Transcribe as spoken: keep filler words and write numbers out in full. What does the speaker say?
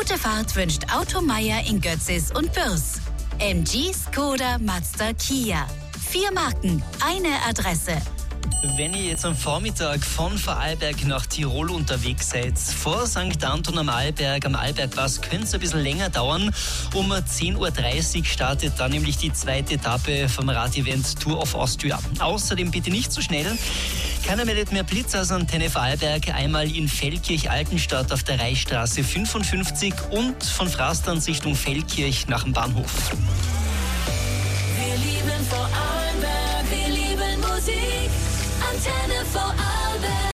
Gute Fahrt wünscht Auto Meier in Götzis und Bürs. M G, Skoda, Mazda, Kia. Vier Marken, eine Adresse. Wenn ihr jetzt am Vormittag von Vorarlberg nach Tirol unterwegs seid, vor Sankt Anton am Arlberg, am Arlbergpass, könnte es ein bisschen länger dauern. Um zehn Uhr dreißig startet dann nämlich die zweite Etappe vom Radevent Tour of Austria. Außerdem bitte nicht zu so schnell. Keiner meldet mehr Blitz aus Antenne Vorarlberg, einmal in Feldkirch-Altenstadt auf der Reichsstraße fünfundfünfzig und von Frastanz Richtung Feldkirch nach dem Bahnhof. Wir lieben Vorarlberg, wir lieben Musik, Antenne Vorarlberg.